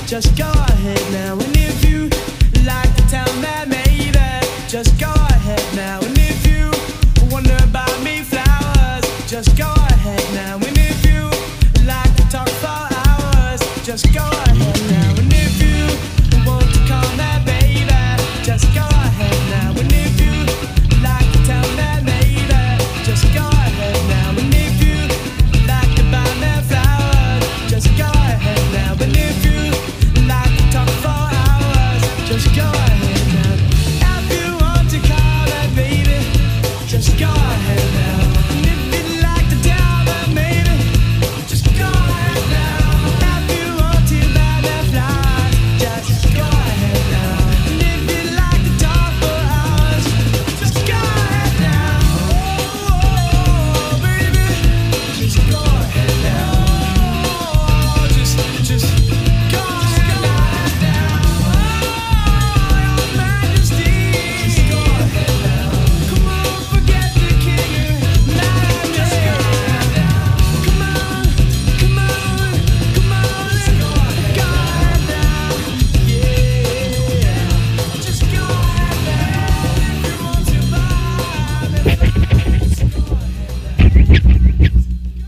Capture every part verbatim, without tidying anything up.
just go ahead now. And if you like to tell me maybe, just go ahead now. And if you wonder about me flowers, just go ahead now. And if you like to talk for hours, just go ahead now. And if you want to call me baby, just go ahead now. And if you like to tell me maybe, just go ahead now. And if you like to buy me flowers, just go ahead now. And if you like to talk for hours, just go ahead now. If you want to call me baby, just go ahead now. And if you'd like to tell me maybe, just go ahead now. If you want to buy me flowers, just go ahead now. And if you'd like to talk for hours, just go ahead now. Oh, baby, just go ahead now. Oh, just, just go ahead now. Oh, Your Majesty, just go ahead now. Come on, forget the king and majesty. Just go ahead now. Come on, come on, come on, just go ahead, go ahead now. Yeah, just go ahead now. If you want to buy me, just go ahead now.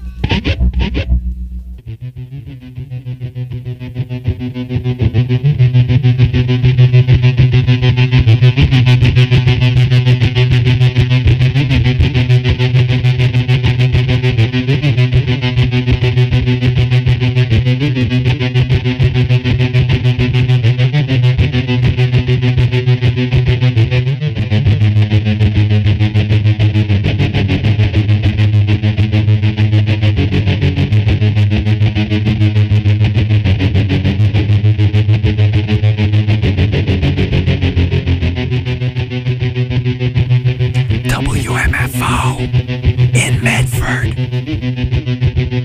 W M F O in Medford.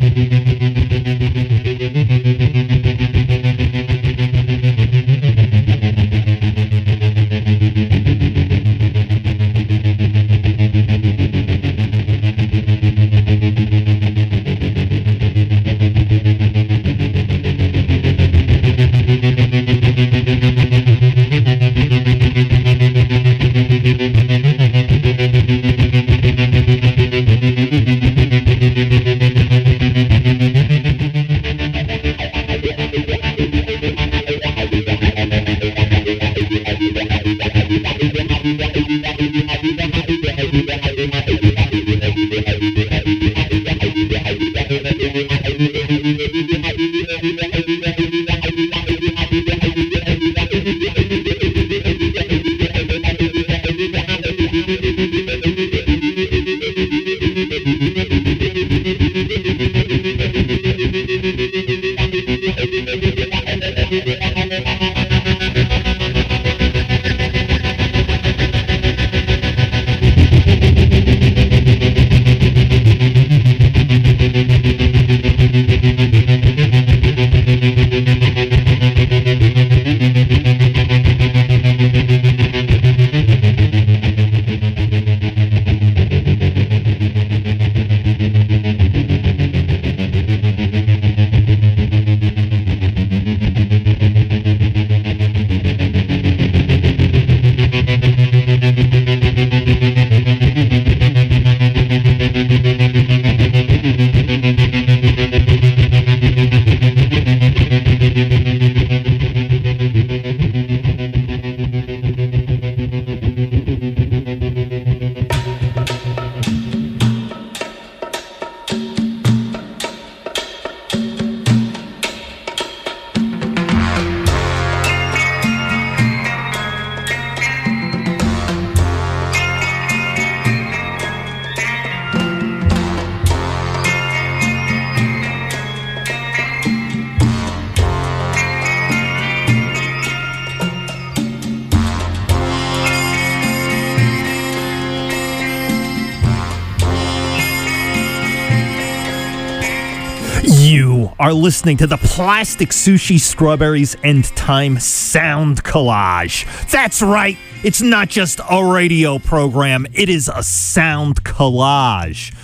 You are listening to the Plastic Sushi Strawberries and Time Sound Collage. That's right. It's not just a radio program. It is a sound collage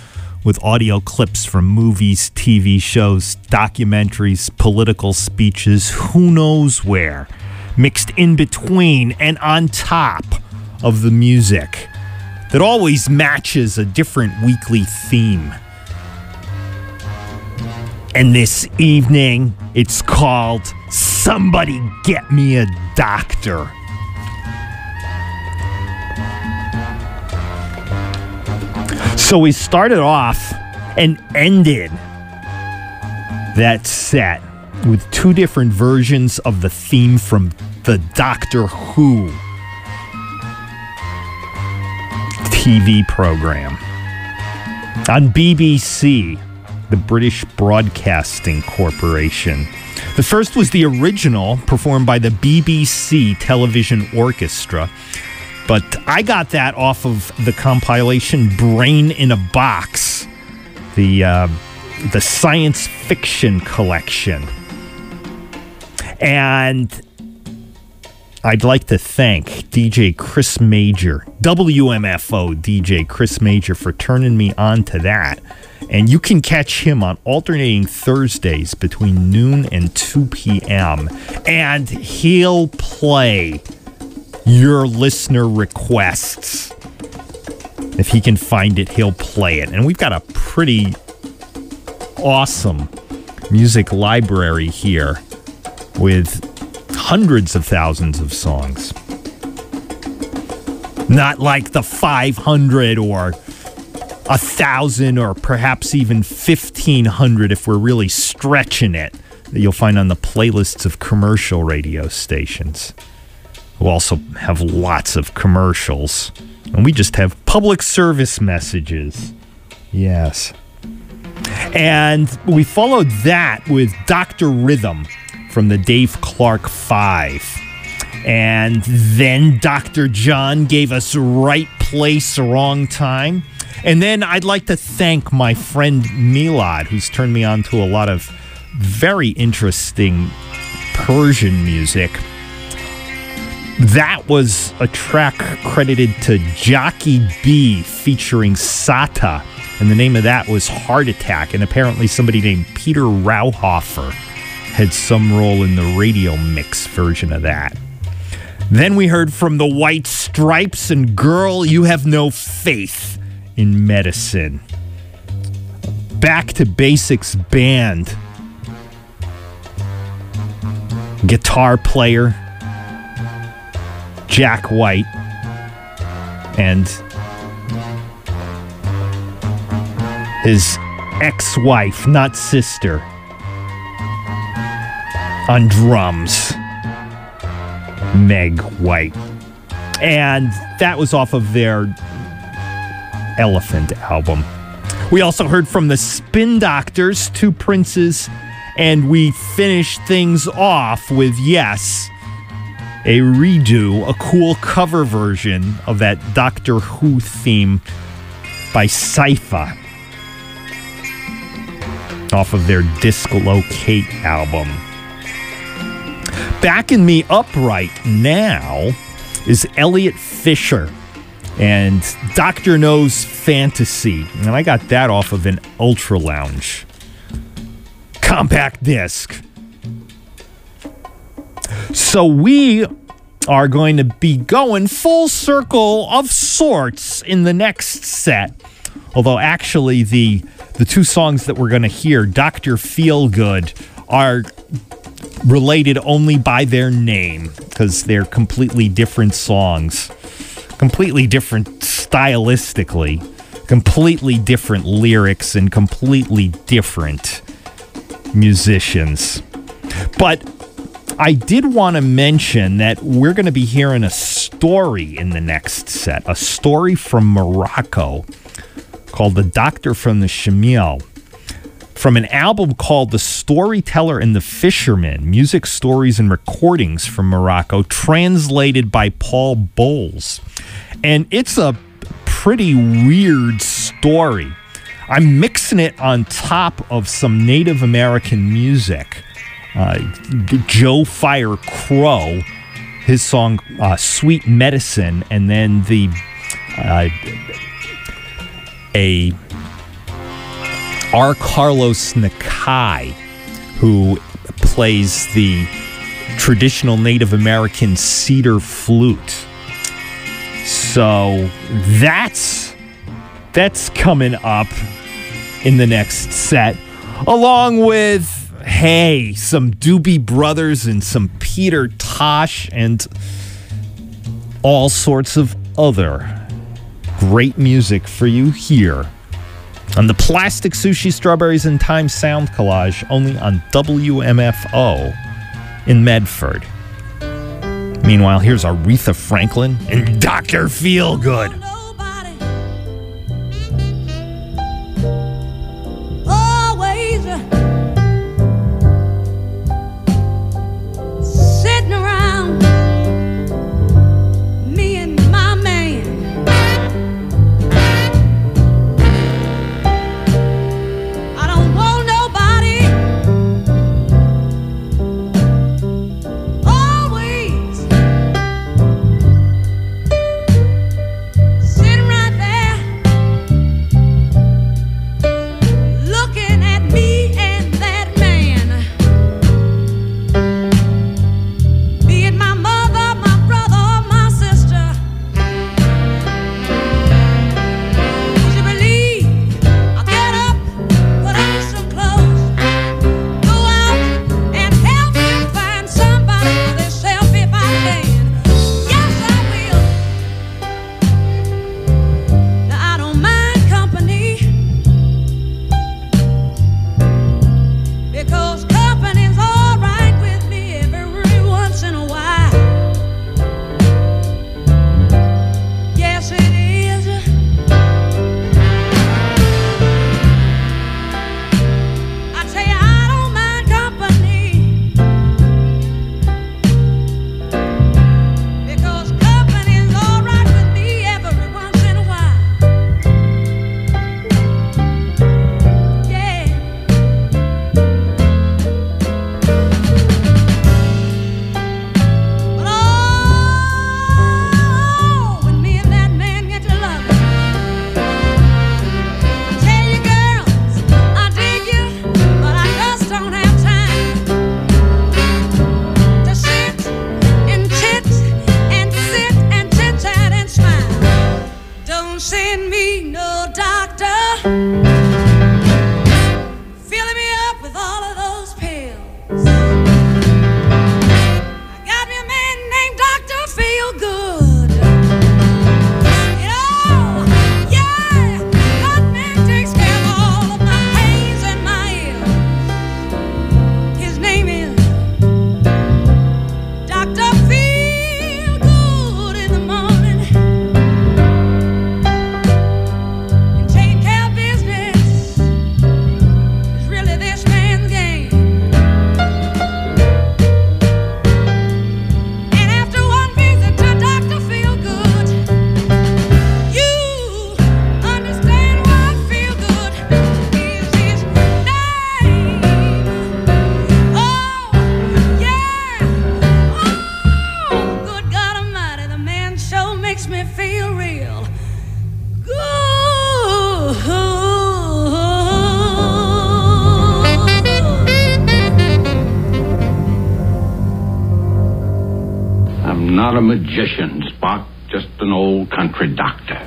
with audio clips from movies, T V shows, documentaries, political speeches, who knows where, mixed in between and on top of the music that always matches a different weekly theme. And this evening, it's called Somebody Get Me a Doctor. So we started off and ended that set with two different versions of the theme from the Doctor Who T V program on B B C, the British Broadcasting Corporation. The first was the original, performed by the B B C Television Orchestra, but I got that off of the compilation Brain in a Box, the uh, the science fiction collection. And I'd like to thank D J Chris Major, W M F O D J Chris Major, for turning me on to that. And you can catch him on alternating Thursdays between noon and two p.m. And he'll play your listener requests. If he can find it, he'll play it. And we've got a pretty awesome music library here with hundreds of thousands of songs. Not like the five hundred or a thousand or perhaps even fifteen hundred if we're really stretching it that you'll find on the playlists of commercial radio stations, who also have lots of commercials. And we just have public service messages. Yes. And we followed that with Doctor Rhythm from the Dave Clark Five. And then Doctor John gave us Right Place, Wrong Time. And then I'd like to thank my friend Milad, who's turned me on to a lot of very interesting Persian music. That was a track credited to Jockey B featuring Sata, and the name of that was Heart Attack, and apparently somebody named Peter Rauhofer had some role in the radio mix version of that. Then we heard from the White Stripes and Girl, You Have No Faith in Medicine. Back to Basics Band. Guitar player Jack White and his ex-wife, not sister, on drums, Meg White. And that was off of their Elephant album. We also heard from the Spin Doctors, Two Princes, and we finished things off with, yes, a redo, a cool cover version of that Doctor Who theme by Cypher off of their Disclocate album. Backing me up right now is Elliot Fisher and Doctor No's Fantasy. And I got that off of an Ultra Lounge compact disc. So we are going to be going full circle of sorts in the next set. Although actually the the two songs that we're going to hear, Doctor Feelgood, are related only by their name because they're completely different songs. Completely different stylistically, completely different lyrics, and completely different musicians. But I did want to mention that we're going to be hearing a story in the next set, a story from Morocco called The Doctor from the Shamil, from an album called The Storyteller and the Fisherman, Music, Stories, and Recordings from Morocco, translated by Paul Bowles. And it's a pretty weird story. I'm mixing it on top of some Native American music. Uh, Joe Fire Crow, his song uh, Sweet Medicine, and then the uh, a R. Carlos Nakai, who plays the traditional Native American cedar flute. So that's that's coming up in the next set, along with, hey, some Doobie Brothers and some Peter Tosh and all sorts of other great music for you here on the Plastic Sushi Strawberries and Time Sound Collage, only on W M F O in Medford. Meanwhile, here's Aretha Franklin and Doctor Feelgood. Not a magician, Spock, just an old country doctor.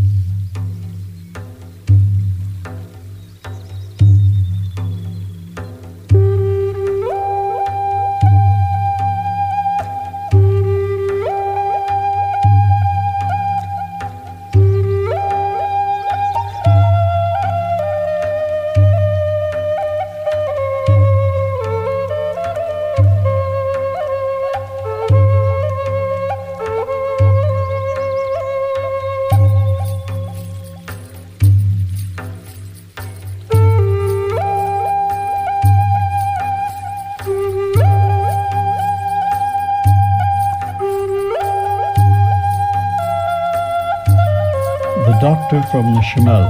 Doctor from the Shemal.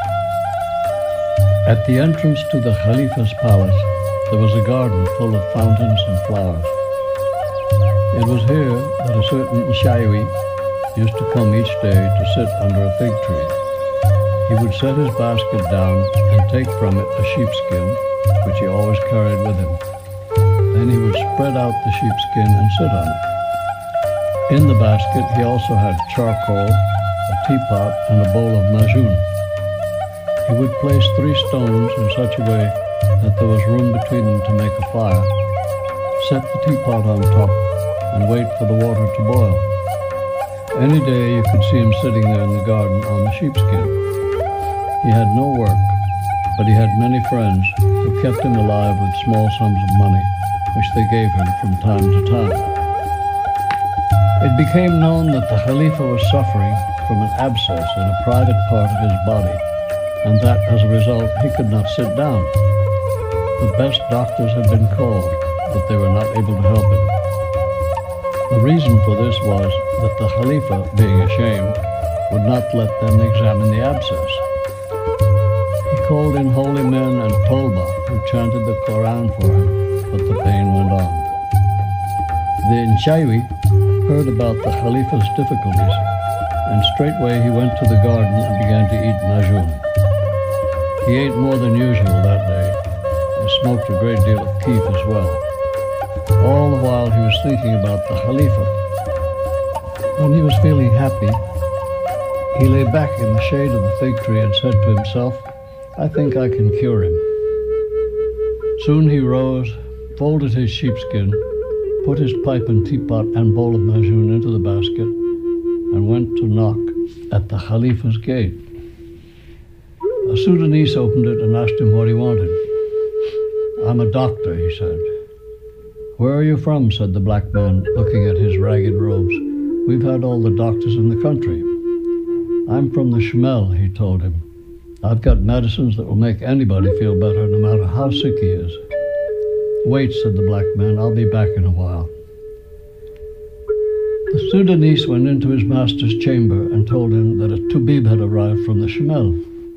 At the entrance to the Khalifa's palace, there was a garden full of fountains and flowers. It was here that a certain Shaiwi used to come each day to sit under a fig tree. He would set his basket down and take from it a sheepskin, which he always carried with him. Then he would spread out the sheepskin and sit on it. In the basket he also had charcoal, a teapot, and a bowl of majoon. He would place three stones in such a way that there was room between them to make a fire, set the teapot on top, and wait for the water to boil. Any day you could see him sitting there in the garden on the sheepskin. He had no work, but he had many friends who kept him alive with small sums of money, which they gave him from time to time. It became known that the Khalifa was suffering from an abscess in a private part of his body, and that as a result he could not sit down. The best doctors had been called, but they were not able to help him. The reason for this was that the Khalifa, being ashamed, would not let them examine the abscess. He called in holy men and Tolba, who chanted the Quran for him, but the pain went on. The Inshawi heard about the Khalifa's difficulties, and straightway he went to the garden and began to eat majoon. He ate more than usual that day, and smoked a great deal of keef as well. All the while he was thinking about the Khalifa. When he was feeling happy, he lay back in the shade of the fig tree and said to himself, "I think I can cure him." Soon he rose, folded his sheepskin, put his pipe and teapot and bowl of majoon into the basket, and went to knock at the Khalifa's gate. A Sudanese opened it and asked him what he wanted. "I'm a doctor," he said. "Where are you from?" said the black man, looking at his ragged robes. "We've had all the doctors in the country." "I'm from the Shemel," he told him. "I've got medicines that will make anybody feel better, no matter how sick he is." "Wait," said the black man, "I'll be back in a while." The Sudanese went into his master's chamber and told him that a Tubib had arrived from the Shemel.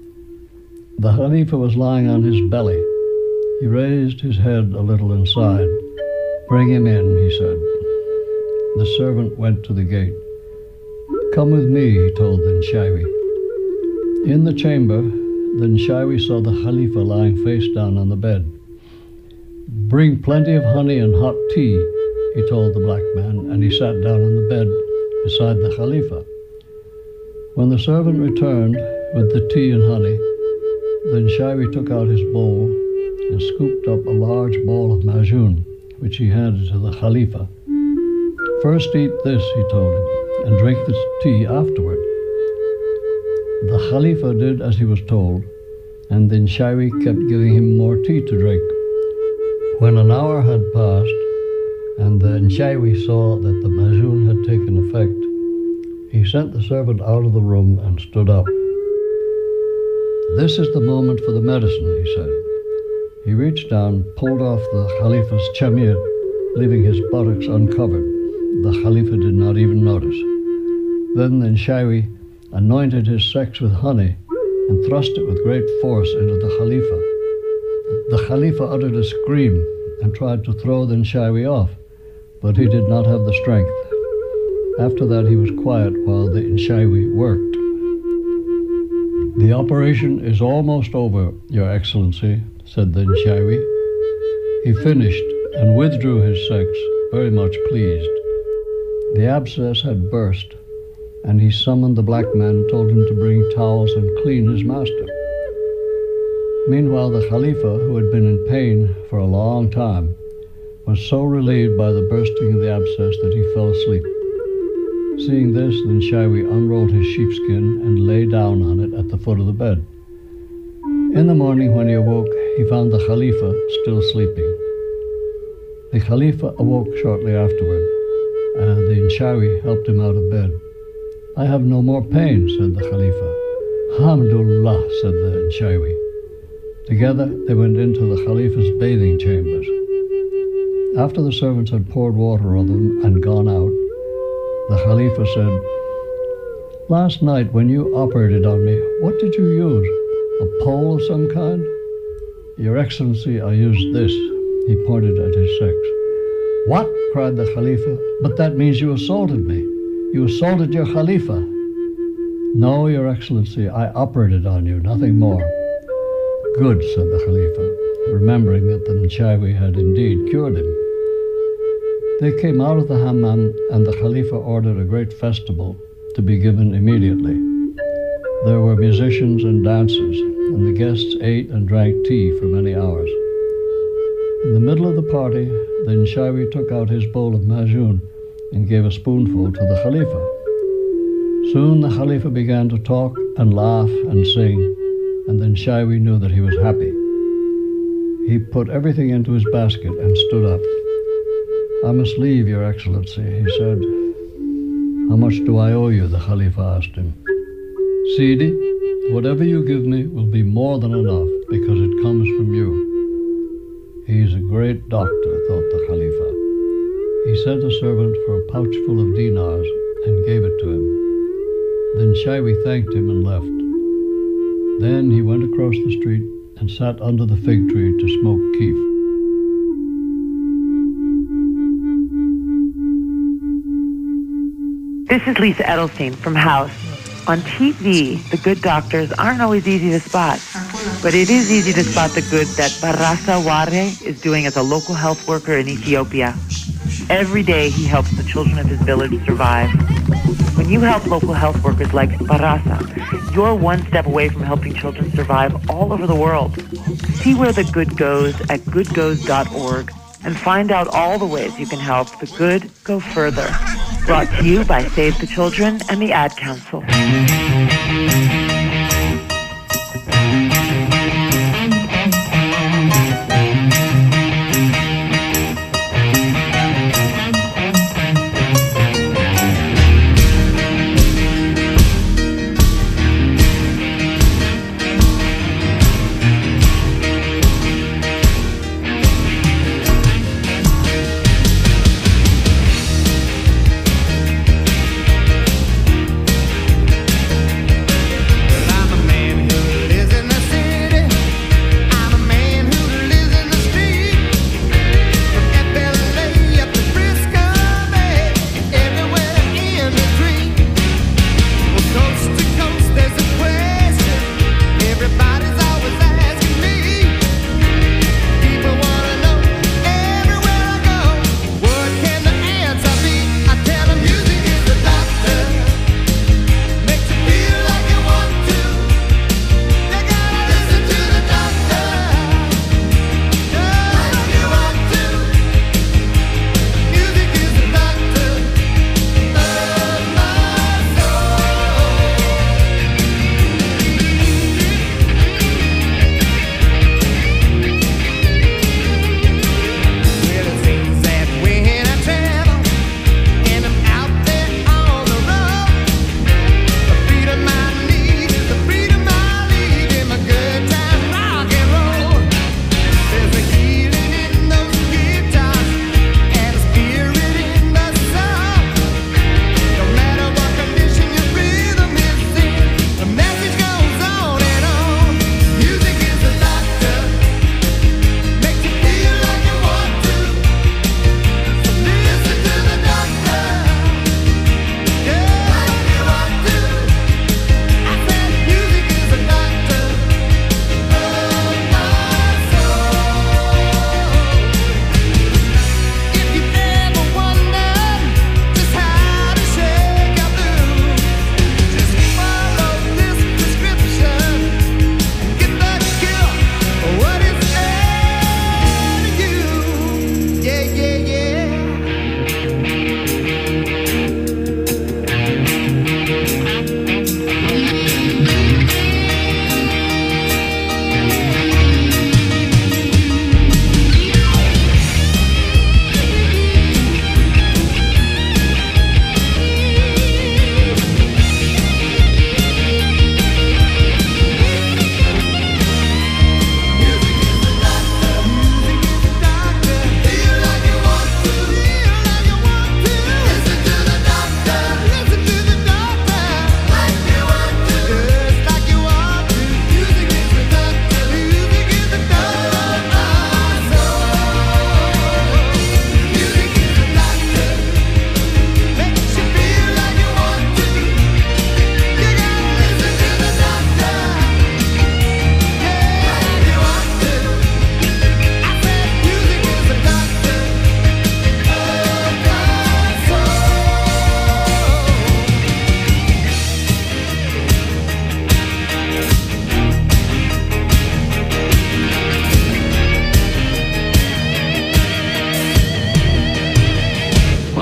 The Khalifa was lying on his belly. He raised his head a little and sighed. "Bring him in," he said. The servant went to the gate. "Come with me," he told the Nshawi. In the chamber, the Nshawi saw the Khalifa lying face down on the bed. "Bring plenty of honey and hot tea," he told the black man, and he sat down on the bed beside the Khalifa. When the servant returned with the tea and honey, the Nshawi took out his bowl and scooped up a large bowl of majoon, which he handed to the Khalifa. "First eat this," he told him, "and drink this tea afterward." The Khalifa did as he was told, and the Nshawi kept giving him more tea to drink. When an hour had passed, and the Nshawi saw that the majoon had taken effect, he sent the servant out of the room and stood up. "This is the moment for the medicine," he said. He reached down, pulled off the Khalifa's chamir, leaving his buttocks uncovered. The Khalifa did not even notice. Then the Nshawi anointed his sex with honey and thrust it with great force into the Khalifa. The Khalifa uttered a scream and tried to throw the Nshawi off, but he did not have the strength. After that he was quiet while the Nshawi worked. "The operation is almost over, Your Excellency," said the Nshawi. He finished and withdrew his sex, very much pleased. The abscess had burst, and he summoned the black man and told him to bring towels and clean his master. Meanwhile, the Khalifa, who had been in pain for a long time, was so relieved by the bursting of the abscess that he fell asleep. Seeing this, the Nshawi unrolled his sheepskin and lay down on it at the foot of the bed. In the morning, when he awoke, he found the Khalifa still sleeping. The Khalifa awoke shortly afterward, and the Nshawi helped him out of bed. "I have no more pain," said the Khalifa. "Alhamdulillah," said the Nshawi. Together they went into the Khalifa's bathing chambers. After the servants had poured water on them and gone out, the Khalifa said, "Last night when you operated on me, what did you use? A pole of some kind?" "Your Excellency, I used this." He pointed at his sex. "What?" cried the Khalifa. "But that means you assaulted me. You assaulted your Khalifa." No, Your Excellency, I operated on you, nothing more. Good, said the Khalifa, remembering that the Nchawi had indeed cured him. They came out of the hammam, and the Khalifa ordered a great festival to be given immediately. There were musicians and dancers, and the guests ate and drank tea for many hours. In the middle of the party, the Nchawi took out his bowl of majoon and gave a spoonful to the Khalifa. Soon the Khalifa began to talk and laugh and sing, and the Nchawi knew that he was happy. He put everything into his basket and stood up. I must leave, Your Excellency, he said. How much do I owe you? The Khalifa asked him. Sidi, whatever you give me will be more than enough because it comes from you. He's a great doctor, thought the Khalifa. He sent a servant for a pouch full of dinars and gave it to him. Then Nchawi thanked him and left. Then he went across the street and sat under the fig tree to smoke keef. This is Lisa Edelstein from House. On T V, the good doctors aren't always easy to spot, but it is easy to spot the good that Barasa Ware is doing as a local health worker in Ethiopia. Every day he helps the children of his village survive. When you help local health workers like Barasa, you're one step away from helping children survive all over the world. See where the good goes at good goes dot org and find out all the ways you can help the good go further. Brought to you by Save the Children and the Ad Council.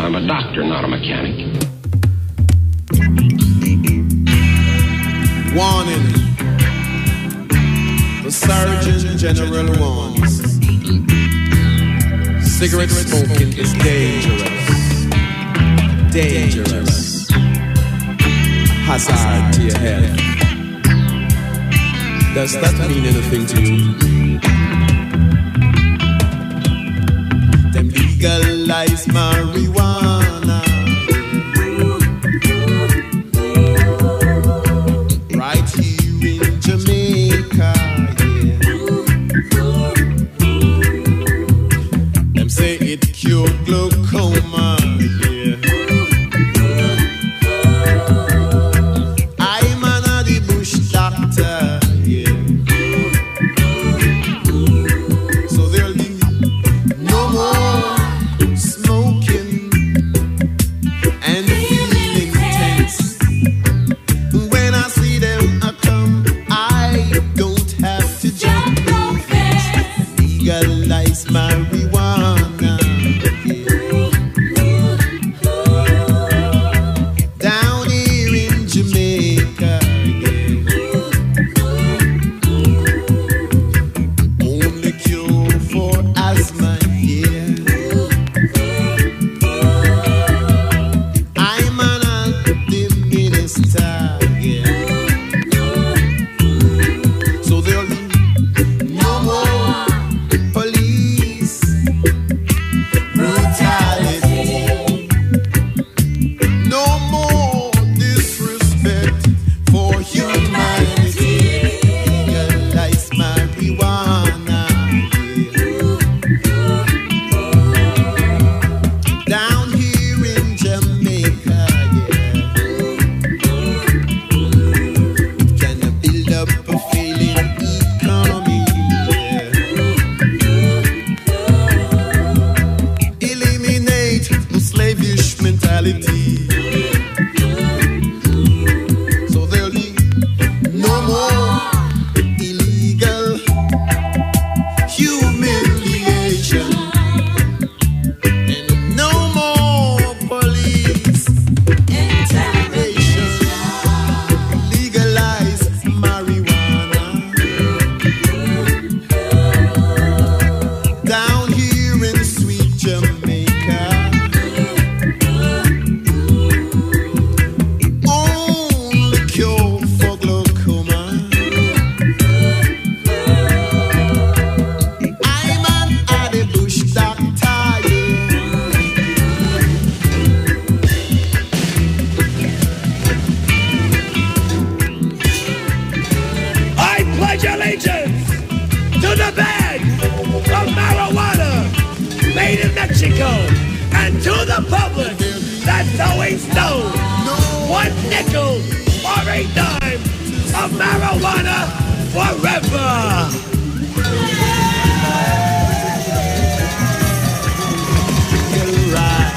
I'm a doctor, not a mechanic. Warning. The Surgeon General warns. Cigarette smoking is dangerous. Dangerous. Hazard to your health. Does that mean anything to you? Them legalize marijuana. Right here in Jamaica, yeah. Them say it cure glaucoma, yeah. I'm an a the bush doctor, yeah. So there'll be no more smoking and feeling tense. When I see them I come, I don't have to jump no fence. Legalize marijuana, yeah. Down here in Jamaica, yeah. Only cure for asthma, yeah. I'm an active minister, yeah. So there'll be no more police brutality, no more disrespect for humanity. Legalize marijuana, yeah. Down here in Jamaica, yeah. Can build up a failing economy, yeah. Eliminate the slavish mentality. So there'll be no more illegal humiliation and no more police intervention. Legalize marijuana. Down here in sweet Jamaica. Only cure for glaucoma. I'm an Addy Bush doctor, yeah. I pledge allegiance to the ban of marijuana made in Mexico and to the public that's always known one nickel or a dime of marijuana forever. Right.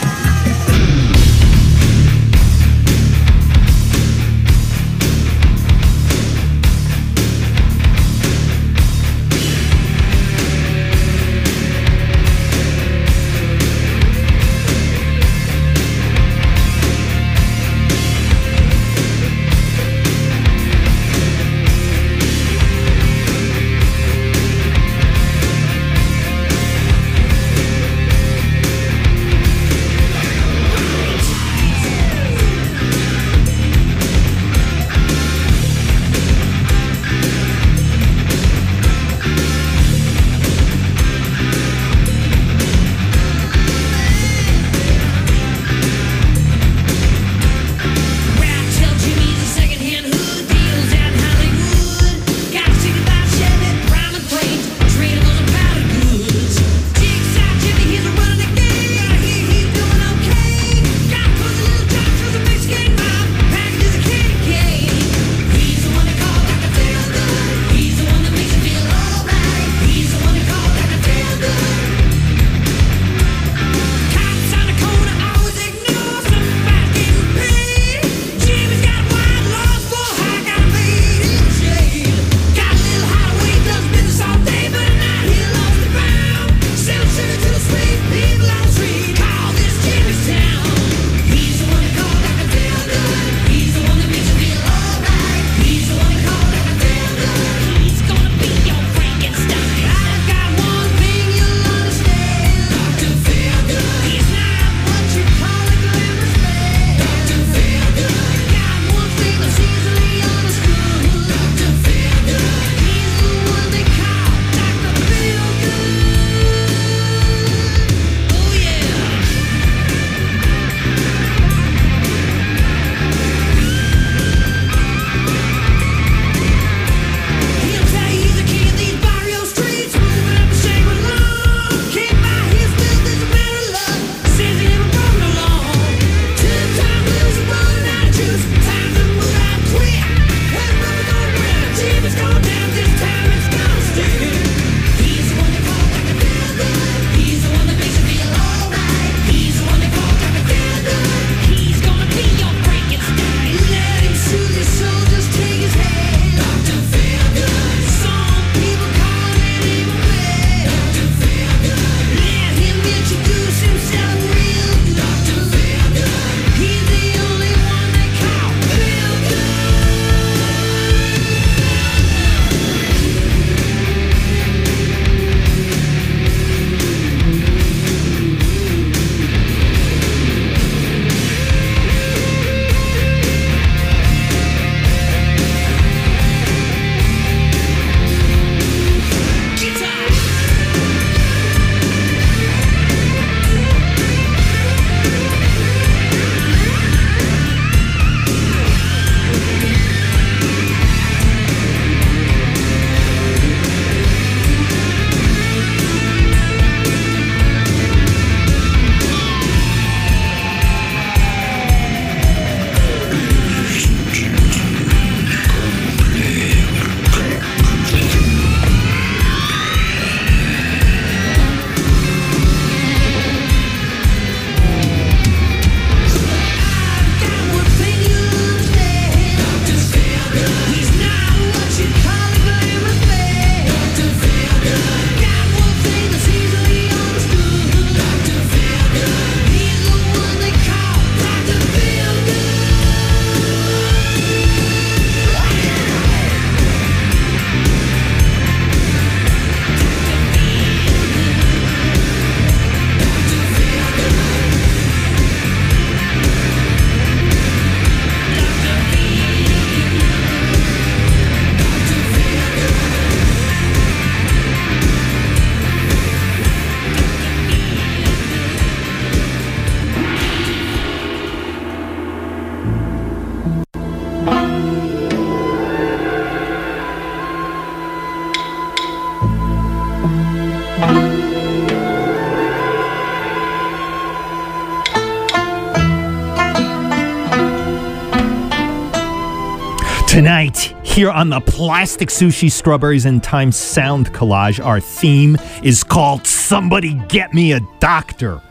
Tonight, here on the Plastic Sushi Strawberries and Time Sound Collage, our theme is called Somebody Get Me a Doctor.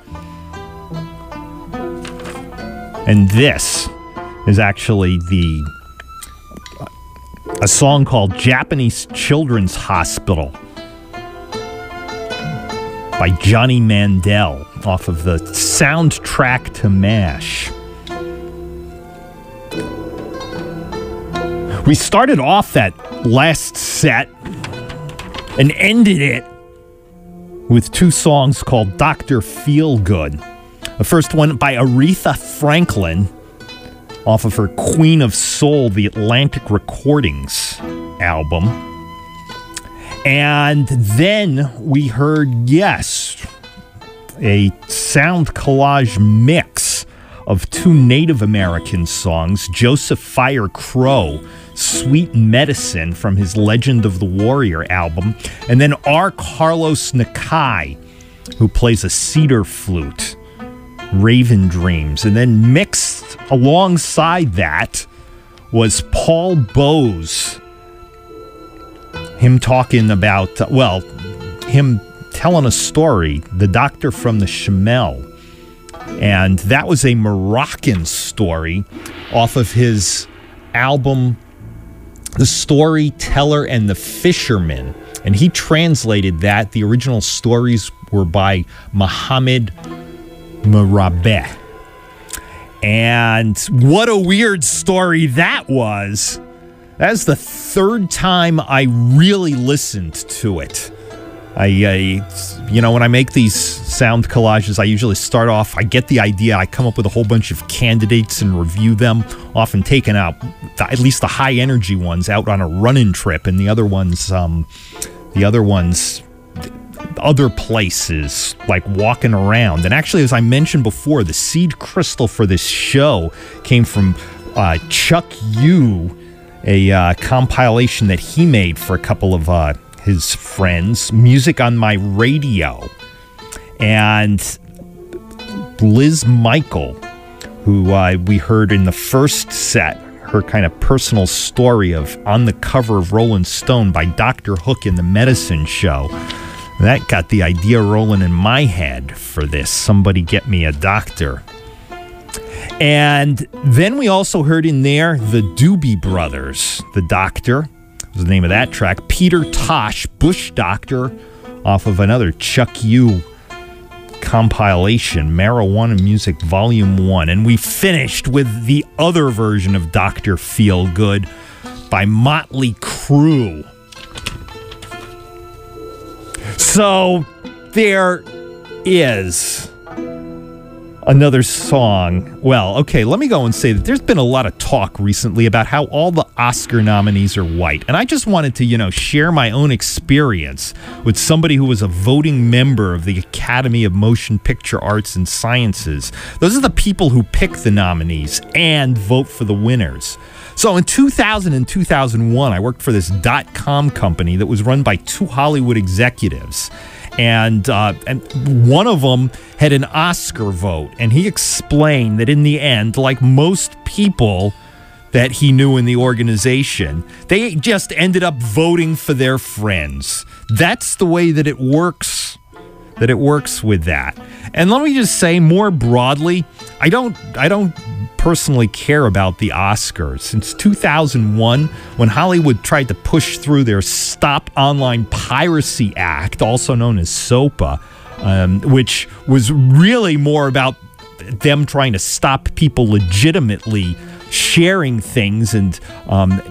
And this is actually the a song called Japanese Children's Hospital by Johnny Mandel off of the soundtrack to MASH. We started off that last set and ended it with two songs called Doctor Feelgood. The first one by Aretha Franklin off of her Queen of Soul, the Atlantic Recordings album. And then we heard, yes, a sound collage mix of two Native American songs, Joseph Fire Crow, Sweet Medicine from his Legend of the Warrior album, and then R. Carlos Nakai, who plays a cedar flute, Raven Dreams. And then mixed alongside that was Paul Bowes, him talking about, well, him telling a story, The Doctor from the Shemel. And that was a Moroccan story off of his album, The Storyteller and the Fisherman. And he translated that. The original stories were by Mohammed Murabeh. And what a weird story that was. That's the third time I really listened to it. I, I, you know, when I make these sound collages, I usually start off, I get the idea, I come up with a whole bunch of candidates and review them, often taking out the, at least the high energy ones out on a running trip, and the other ones, um, the other ones, other places, like walking around. And actually, as I mentioned before, the seed crystal for this show came from uh, Chuck Yu, a uh, compilation that he made for a couple of uh, his friends, Music on My Radio. And Liz Michael, who uh, we heard in the first set, her kind of personal story of on the cover of Rolling Stone by Doctor Hook in the Medicine Show. That got the idea rolling in my head for this, Somebody Get Me a Doctor. And then we also heard in there the Doobie Brothers, The Doctor was the name of that track. Peter Tosh, Bush Doctor, off of another Chuck Yu compilation, Marijuana Music Volume one. And we finished with the other version of Doctor Feelgood by Motley Crue. So there is another song. Well, okay, let me go and say that there's been a lot of talk recently about how all the Oscar nominees are white. And I just wanted to, you know, share my own experience with somebody who was a voting member of the Academy of Motion Picture Arts and Sciences. Those are the people who pick the nominees and vote for the winners. So in two thousand and two thousand one, I worked for this dot-com company that was run by two Hollywood executives. And, uh, and one of them had an Oscar vote. And he explained that in the end, like most people that he knew in the organization, they just ended up voting for their friends. That's the way that it works, that it works with that. And let me just say more broadly, I don't, I don't personally care about the Oscars. Since two thousand one, when Hollywood tried to push through their Stop Online Piracy Act, also known as SOPA, um, which was really more about them trying to stop people legitimately sharing things and um,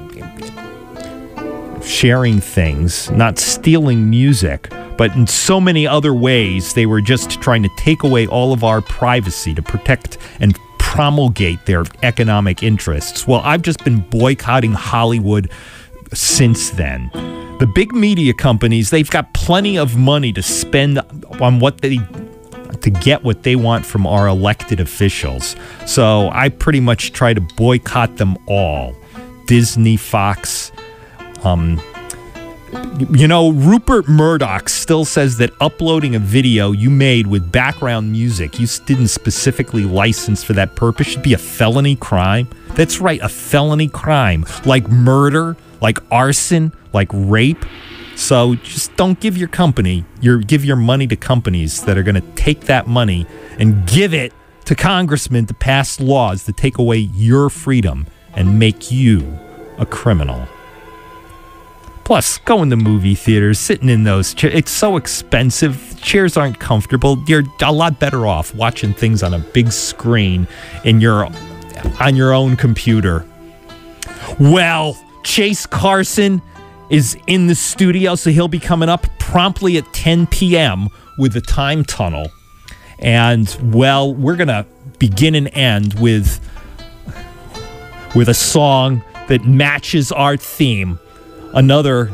sharing things, not stealing music, but in so many other ways, they were just trying to take away all of our privacy to protect and promulgate their economic interests. Well, I've just been boycotting Hollywood since then. The big media companies, they've got plenty of money to spend on what they to get what they want from our elected officials. So I pretty much try to boycott them all. Disney, Fox, um, You know, Rupert Murdoch still says that uploading a video you made with background music you didn't specifically license for that purpose should be a felony crime. That's right, a felony crime. Like murder, like arson, like rape. So just don't give your company, your give your money to companies that are going to take that money and give it to congressmen to pass laws to take away your freedom and make you a criminal. Plus, going to movie theaters, sitting in those chairs, it's so expensive. Chairs aren't comfortable. You're a lot better off watching things on a big screen in your on your own computer. Well, Chase Carson is in the studio, so he'll be coming up promptly at ten p.m. with the Time Tunnel. And, well, we're going to begin and end with, with a song that matches our theme. Another,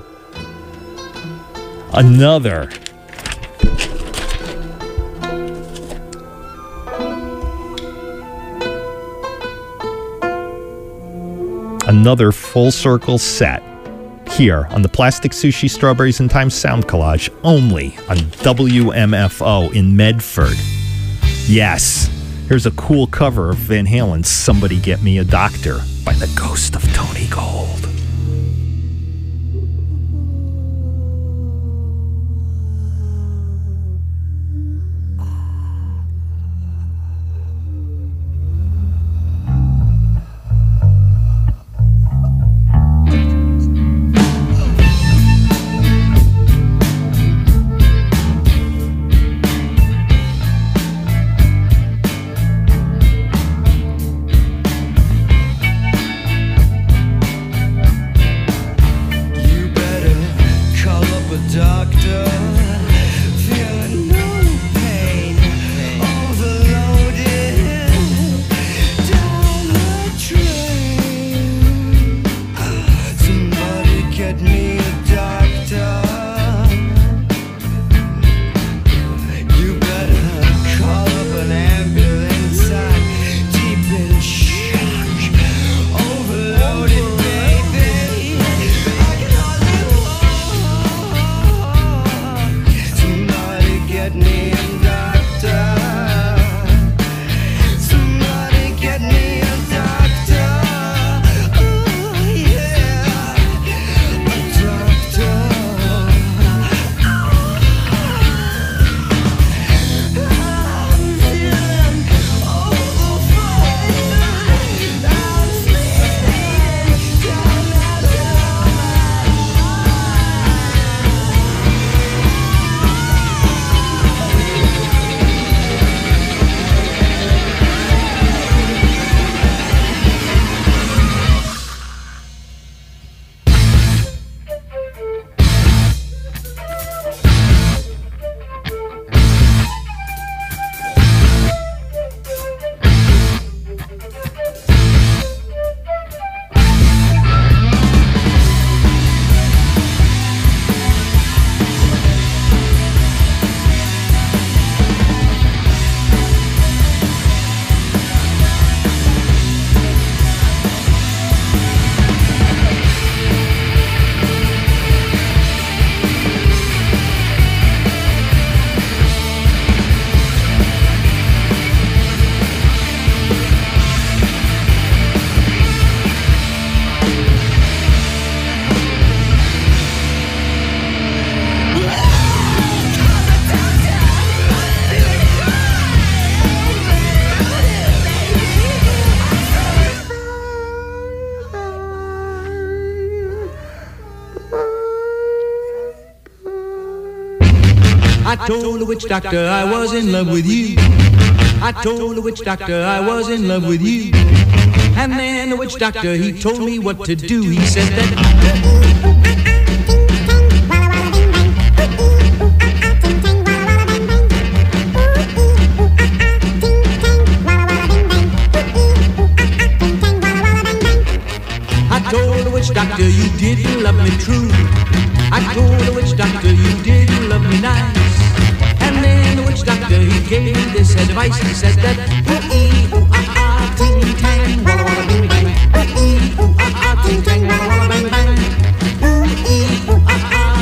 another, another full circle set here on the Plastic Sushi Strawberries and Time Sound Collage, only on W M F O in Medford. Yes, here's a cool cover of Van Halen's Somebody Get Me a Doctor by the Ghost of Tony Gold. I told the witch doctor I was in love with you. I told the witch doctor I was in love with you. And then the witch doctor, he told me what to do. He said that I told the witch doctor you didn't love me true. I told the witch doctor you didn't love me nice. And then the witch doctor, he gave me this advice. He said that ooh-ee, ooh-ah-ah, ting-tang, walla-walla-bing-bang. Ooh-ee, ooh-ah-ah, ting-tang, walla-walla-bang-bang. Ooh-ee, ooh-ah-ah,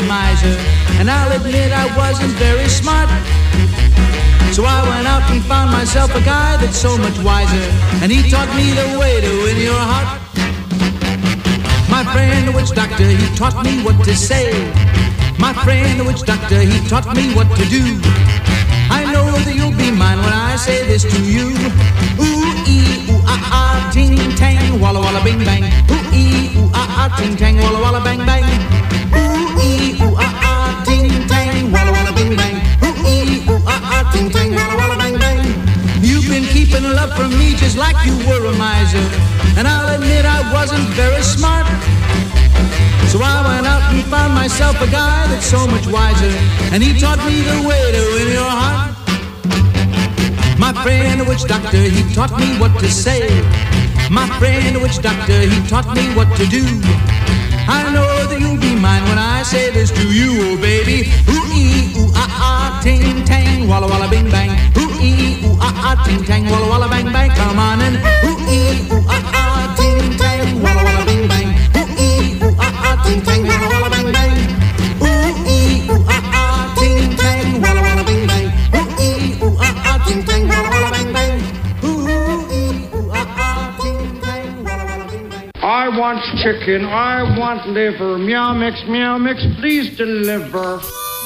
miser, and I'll admit I wasn't very smart. So I went out and found myself a guy that's so much wiser, and he taught me the way to win your heart. My friend, the witch doctor, he taught me what to say. My friend, the witch doctor, he taught me what to do. I know that you'll be mine when I say this to you. Ooh, ee, ooh, ah, ah, ting, tang, walla, walla, bing, bang. Ooh, ee, ooh, ah, ah, ting, tang, walla, walla, bang, bang. Ooh, ee, ooh, ah, ah, ting, tang, walla, walla, bing, bang. Ooh, ee, ooh, ah, ah, ting, tang, walla, walla, bang, bang. You've been keeping love from me just like you were a miser, and I'll admit I wasn't very smart. So I went out and found myself a guy that's so much wiser, and he taught me the way to win your heart. My friend, the witch doctor, he taught me what to say. My friend, the witch doctor, he taught me what to do. I know that you'll be mine when I say this to you, oh baby. Ooh, ee, ooh, ah, ah, ting, tang, walla, walla, bing, bang. Ooh, ee, ooh, ah, ah, ting, tang, walla, walla, bang, bang. Come on and ooh, ee, ooh, ah, ah, ting, tang, walla, walla, bing, bang. Ooh, ee, ooh, ah, ah, ting, tang, walla, walla, bang, bang. Ooh, ee, ooh, ah, ah, ting, tang, walla, walla, bing, bang. Ooh, ee, ooh, ah, ah, ting, tang, walla, walla, bang, bang. Ooh, ee, ooh, ah, ah, ting, tang, walla, walla, bing, bang. I want chicken, I want liver, meow mix, meow mix, please deliver.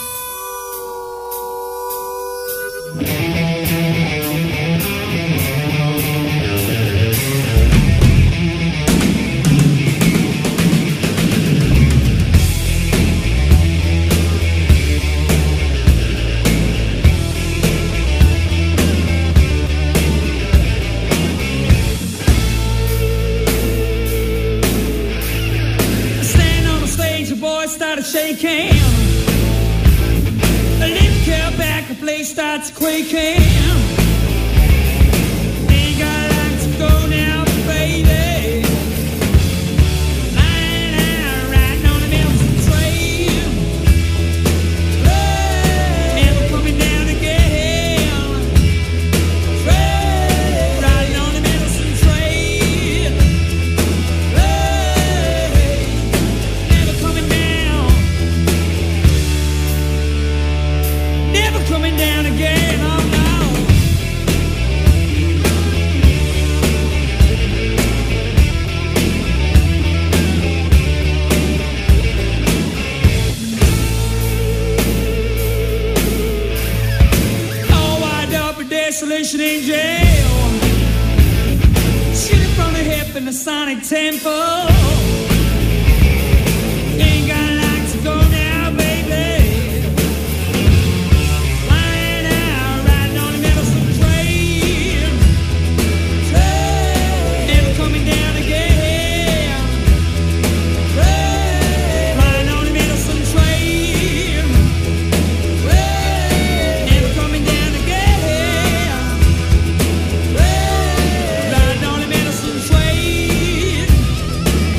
Started shaking, a little care back, the place starts quaking. Ain't got long to go now, baby. Lying out, riding on the Milton train. Never coming down again. Riding on the Milton train. Never coming down. Never coming down again, oh no. Oh, wide up in desolation in jail. Shooting from the hip in the sonic tempo. Ain't got long to go now, baby. Riding on the medicine train.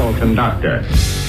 Hamilton Doctor.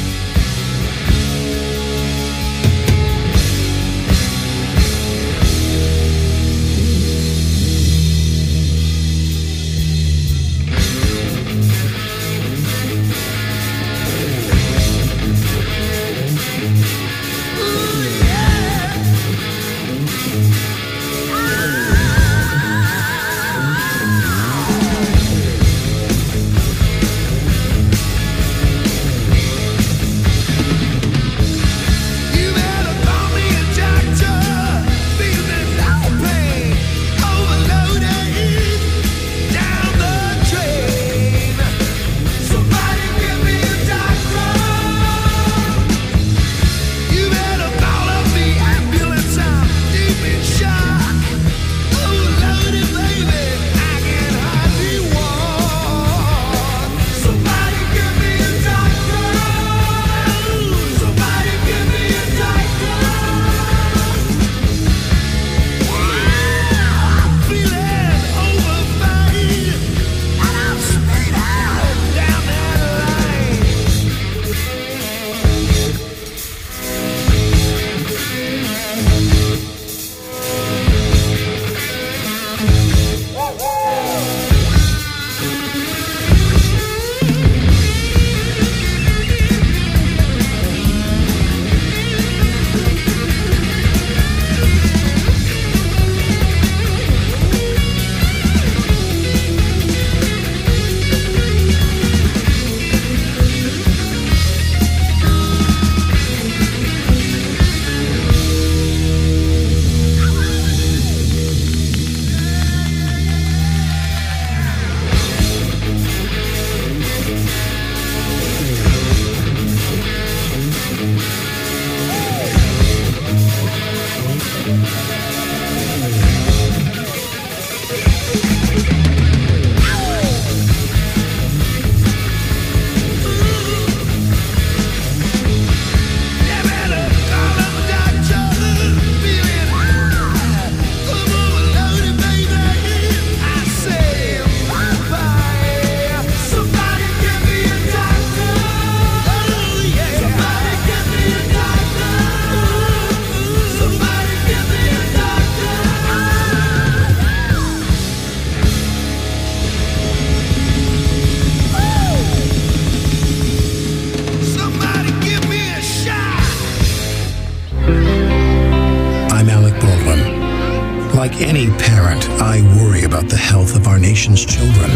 Like any parent, I worry about the health of our nation's children.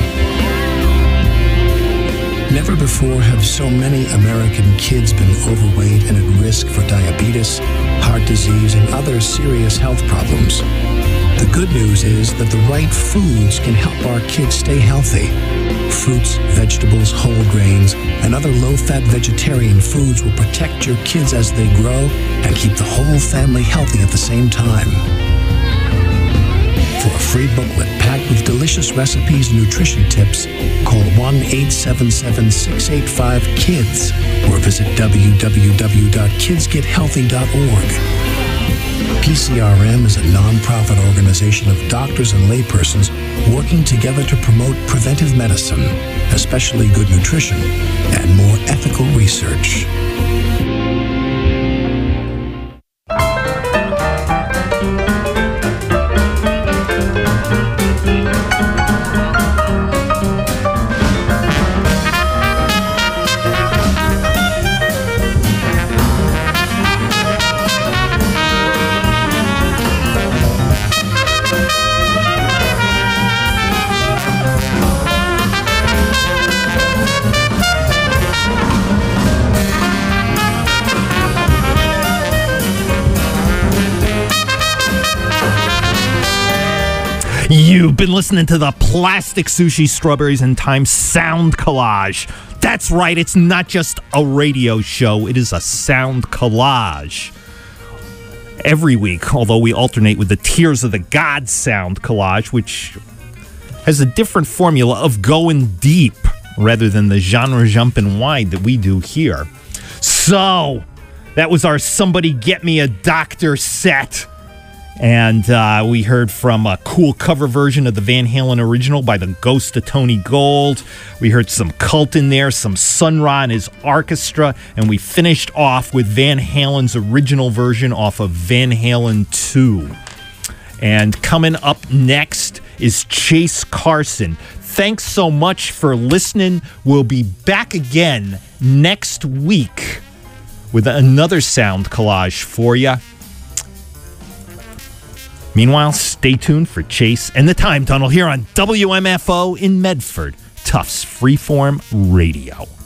Never before have so many American kids been overweight and at risk for diabetes, heart disease, and other serious health problems. The good news is that the right foods can help our kids stay healthy. Fruits, vegetables, whole grains, and other low-fat vegetarian foods will protect your kids as they grow and keep the whole family healthy at the same time. For a free booklet packed with delicious recipes and nutrition tips, call one eight seven seven, six eight five, KIDS or visit w w w dot kids get healthy dot org. P C R M is a nonprofit organization of doctors and laypersons working together to promote preventive medicine, especially good nutrition, and more ethical research. You've been listening to the Plastic Sushi Strawberries in Time sound collage. That's right, it's not just a radio show, it is a sound collage. Every week, although we alternate with the Tears of the Gods sound collage, which has a different formula of going deep rather than the genre jumping wide that we do here. So, that was our Somebody Get Me a Doctor set. And uh, we heard from a cool cover version of the Van Halen original by the Ghost of Tony Gold. We heard some Cult in there, some Sun Ra and his orchestra, and we finished off with Van Halen's original version off of Van Halen two. And coming up next is Chase Carson. Thanks so much for listening. We'll be back again next week with another sound collage for you. Meanwhile, stay tuned for Chase and the Time Tunnel here on W M F O in Medford, Tufts Freeform Radio.